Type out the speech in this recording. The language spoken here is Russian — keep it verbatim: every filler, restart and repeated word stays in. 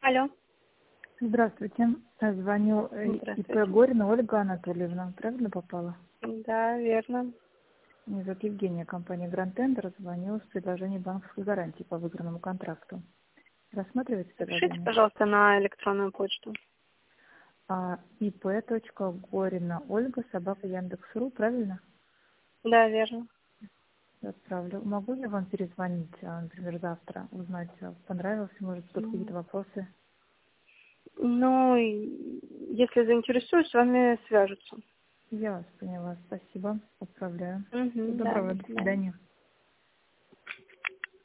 Алло. Здравствуйте. Я звоню э, ИП Здравствуйте. Горина Ольга Анатольевна. Правильно попала? Да, верно. Меня зовут Евгения, компания Grand Tender. Звоню с предложением банковской гарантии по выигранному контракту. Рассматриваете Напишите, предложение? пожалуйста, на электронную почту. А, ип.горина Ольга собака Яндекс.ру, правильно? Да, верно. Отправлю. Могу я вам перезвонить, а, например, завтра, узнать, а, понравилось, может, будут какие-то М. вопросы? Ну, и если заинтересуюсь, с вами свяжутся. Я вас поняла. Спасибо. Отправляю. Всего Угу, да, доброго. до До свидания. свидания.